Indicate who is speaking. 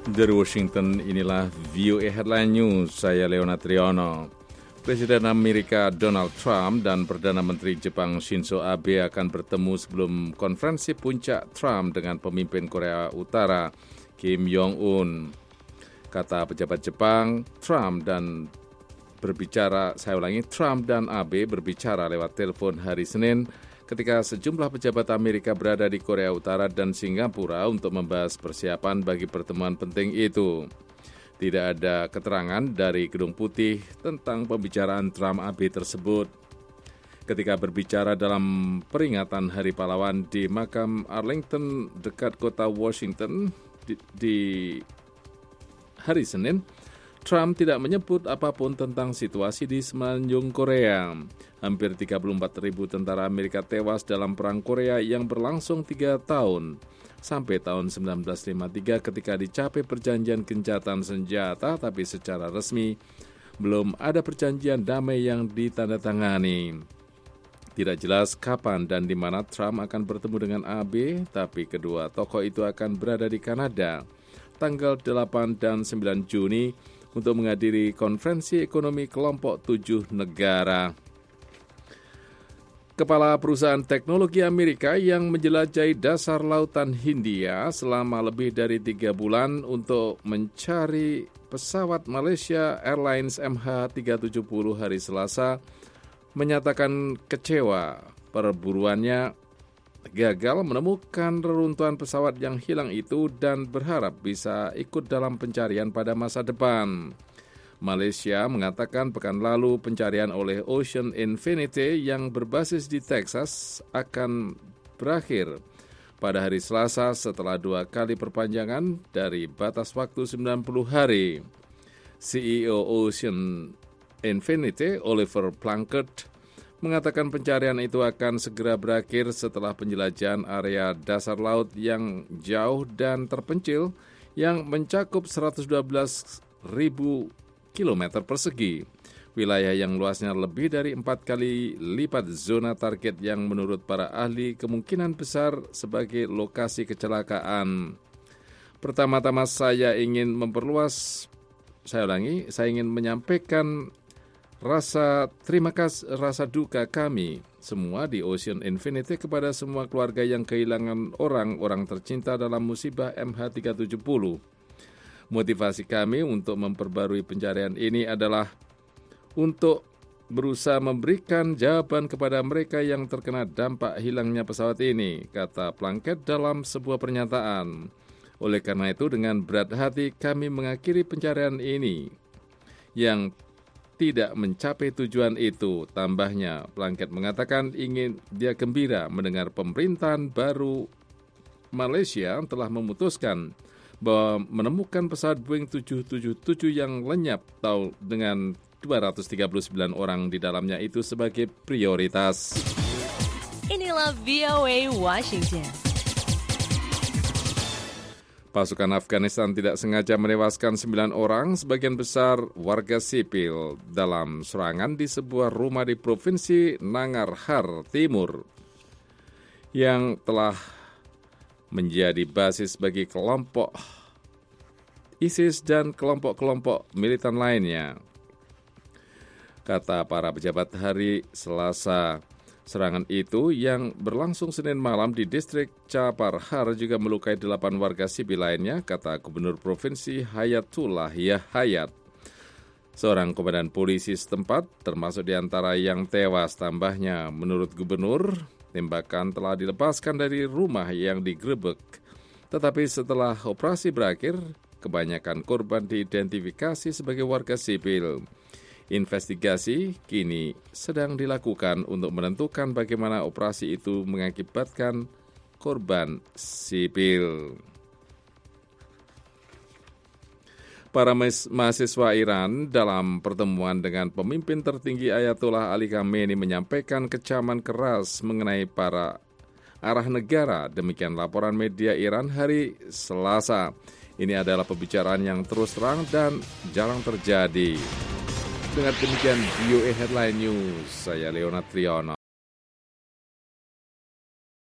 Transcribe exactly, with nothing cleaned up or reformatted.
Speaker 1: Dari Washington, inilah V O A Headline News. Saya Leonard Triono. Presiden Amerika Donald Trump dan Perdana Menteri Jepang Shinzo Abe akan bertemu sebelum konferensi puncak Trump dengan pemimpin Korea Utara Kim Jong-un. Kata pejabat Jepang, Trump dan berbicara, saya ulangi, Trump dan Abe berbicara lewat telepon hari Senin ketika sejumlah pejabat Amerika berada di Korea Utara dan Singapura untuk membahas persiapan bagi pertemuan penting itu. Tidak ada keterangan dari Gedung Putih tentang pembicaraan Trump-Abe tersebut. Ketika berbicara dalam peringatan Hari Pahlawan di makam Arlington dekat kota Washington di, di hari Senin, Trump tidak menyebut apapun tentang situasi di semenanjung Korea. Hampir tiga puluh empat ribu tentara Amerika tewas dalam Perang Korea yang berlangsung tiga tahun. Sampai tahun seribu sembilan ratus lima puluh tiga ketika dicapai perjanjian gencatan senjata, tapi secara resmi belum ada perjanjian damai yang ditandatangani. Tidak jelas kapan dan di mana Trump akan bertemu dengan Abe, tapi kedua tokoh itu akan berada di Kanada tanggal delapan dan sembilan Juni untuk menghadiri konferensi ekonomi kelompok tujuh negara. Kepala perusahaan teknologi Amerika yang menjelajahi dasar lautan Hindia selama lebih dari tiga bulan untuk mencari pesawat Malaysia Airlines M H tiga tujuh nol hari Selasa menyatakan kecewa perburuannya gagal menemukan reruntuhan pesawat yang hilang itu dan berharap bisa ikut dalam pencarian pada masa depan. Malaysia mengatakan pekan lalu pencarian oleh Ocean Infinity yang berbasis di Texas akan berakhir pada hari Selasa setelah dua kali perpanjangan dari batas waktu sembilan puluh hari. C E O Ocean Infinity, Oliver Plunkett, mengatakan pencarian itu akan segera berakhir setelah penjelajahan area dasar laut yang jauh dan terpencil yang mencakup seratus dua belas ribu kilometer persegi. Wilayah yang luasnya lebih dari empat kali lipat zona target yang menurut para ahli kemungkinan besar sebagai lokasi kecelakaan. Pertama-tama saya ingin memperluas, saya ulangi, saya ingin menyampaikan rasa terima kasih, rasa duka kami semua di Ocean Infinity kepada semua keluarga yang kehilangan orang-orang tercinta dalam musibah M H tiga tujuh nol. Motivasi kami untuk memperbarui pencarian ini adalah untuk berusaha memberikan jawaban kepada mereka yang terkena dampak hilangnya pesawat ini, kata Plunkett dalam sebuah pernyataan. Oleh karena itu, dengan berat hati kami mengakhiri pencarian ini yang tidak mencapai tujuan itu. Tambahnya, Plunkett mengatakan ingin dia gembira mendengar pemerintahan baru Malaysia telah memutuskan bahwa menemukan pesawat Boeing tujuh tujuh tujuh yang lenyap tahu dengan dua ratus tiga puluh sembilan orang di dalamnya itu sebagai prioritas.
Speaker 2: Inilah V O A Washington.
Speaker 1: Pasukan Afghanistan tidak sengaja menewaskan sembilan orang, sebagian besar warga sipil, dalam serangan di sebuah rumah di Provinsi Nangarhar Timur yang telah menjadi basis bagi kelompok ISIS dan kelompok-kelompok militan lainnya. Kata para pejabat hari Selasa, serangan itu yang berlangsung Senin malam di distrik Chaparhar juga melukai delapan warga sipil lainnya, kata Gubernur Provinsi Hayatullah Yahayat. Seorang komandan polisi setempat termasuk di antara yang tewas. Tambahnya, menurut gubernur, tembakan telah dilepaskan dari rumah yang digerebek. Tetapi setelah operasi berakhir, kebanyakan korban diidentifikasi sebagai warga sipil. Investigasi kini sedang dilakukan untuk menentukan bagaimana operasi itu mengakibatkan korban sipil. Para mahasiswa Iran dalam pertemuan dengan pemimpin tertinggi Ayatollah Ali Khamenei menyampaikan kecaman keras mengenai para arah negara. Demikian laporan media Iran hari Selasa. Ini adalah pembicaraan yang terus terang dan jarang terjadi. Dengan demikian V O A Headline News, saya Leonard Triono.